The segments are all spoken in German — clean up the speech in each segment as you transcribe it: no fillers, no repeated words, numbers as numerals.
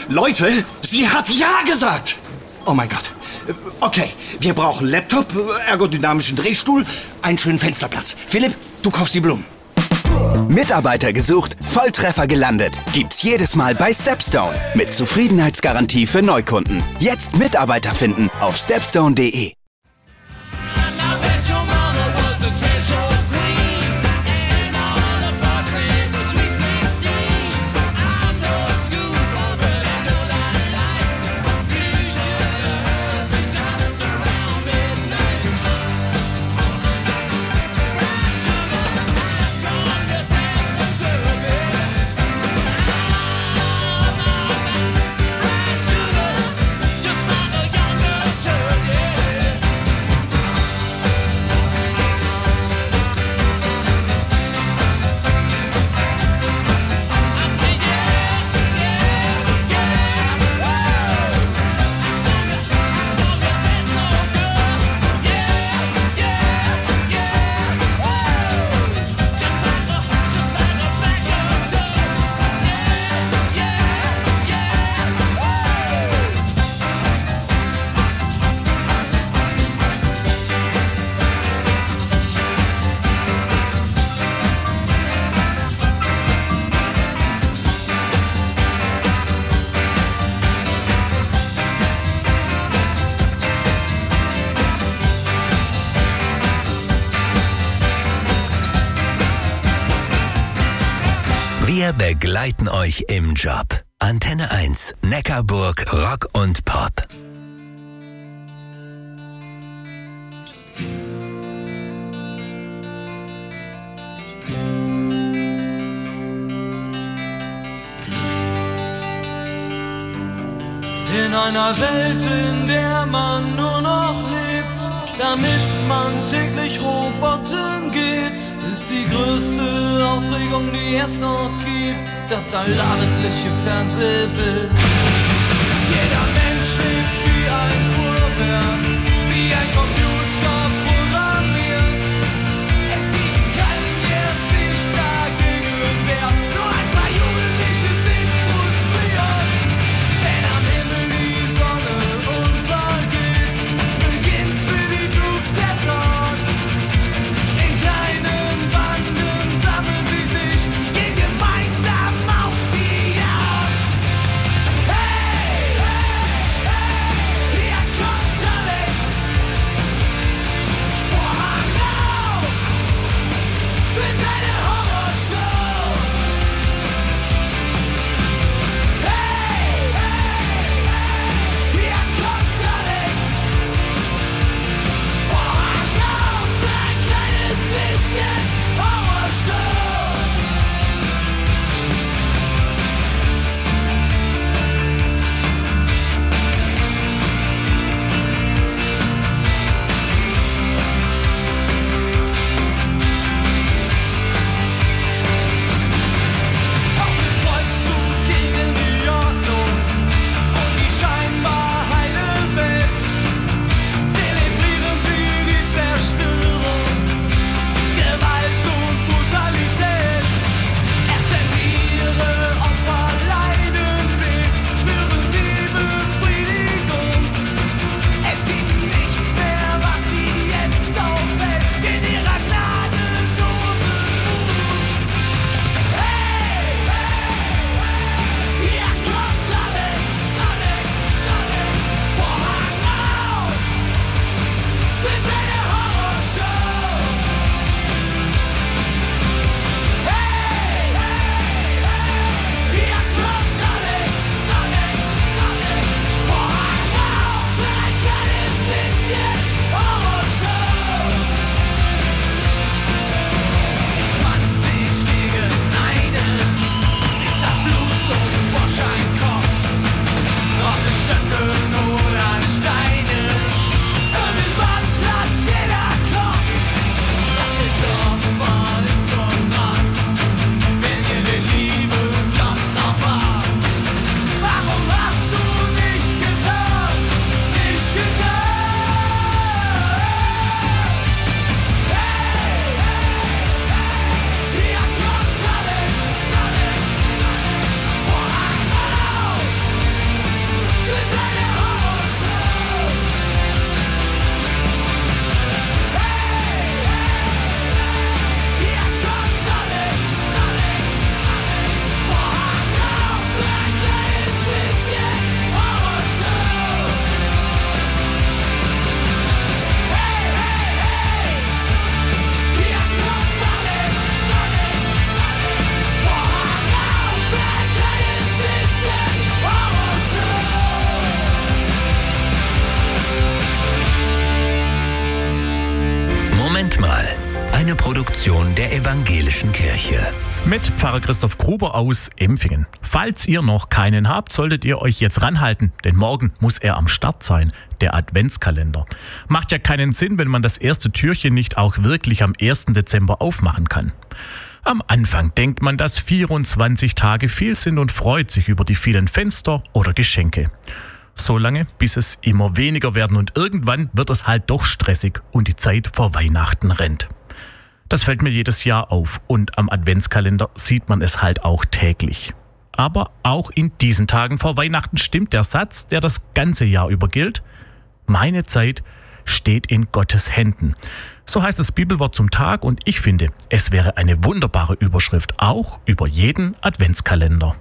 Leute, sie hat Ja gesagt. Oh mein Gott. Okay, wir brauchen Laptop, ergodynamischen Drehstuhl, einen schönen Fensterplatz. Philipp, du kaufst die Blumen. Mitarbeiter gesucht, Volltreffer gelandet. Gibt's jedes Mal bei Stepstone. Mit Zufriedenheitsgarantie für Neukunden. Jetzt Mitarbeiter finden auf stepstone.de. Wir begleiten euch im Job. Antenne 1, Neckarburg, Rock und Pop. In einer Welt, in der man nur noch lebt, damit man täglich Robotern geht, ist die größte Aufregung, die es noch gibt, das allabendliche Fernsehbild. Jeder Mensch lebt wie ein Uhrwerk, wie ein Computer programmiert. Es gibt keinen, der sich dagegen wehrt, nur ein paar Jugendliche sind frustriert. Wenn am Himmel die Sonne untergeht, beginnt für die Blues der Tag. In kleinen Banden sammeln sie sich, gehen gemeinsam auf die Jagd. Produktion der Evangelischen Kirche. Mit Pfarrer Christoph Gruber aus Empfingen. Falls ihr noch keinen habt, solltet ihr euch jetzt ranhalten, denn morgen muss er am Start sein, der Adventskalender. Macht ja keinen Sinn, wenn man das erste Türchen nicht auch wirklich am 1. Dezember aufmachen kann. Am Anfang denkt man, dass 24 Tage viel sind und freut sich über die vielen Fenster oder Geschenke. So lange, bis es immer weniger werden und irgendwann wird es halt doch stressig und die Zeit vor Weihnachten rennt. Das fällt mir jedes Jahr auf und am Adventskalender sieht man es halt auch täglich. Aber auch in diesen Tagen vor Weihnachten stimmt der Satz, der das ganze Jahr über gilt: Meine Zeit steht in Gottes Händen. So heißt das Bibelwort zum Tag und ich finde, es wäre eine wunderbare Überschrift auch über jeden Adventskalender.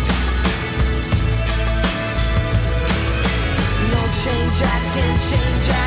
I can change.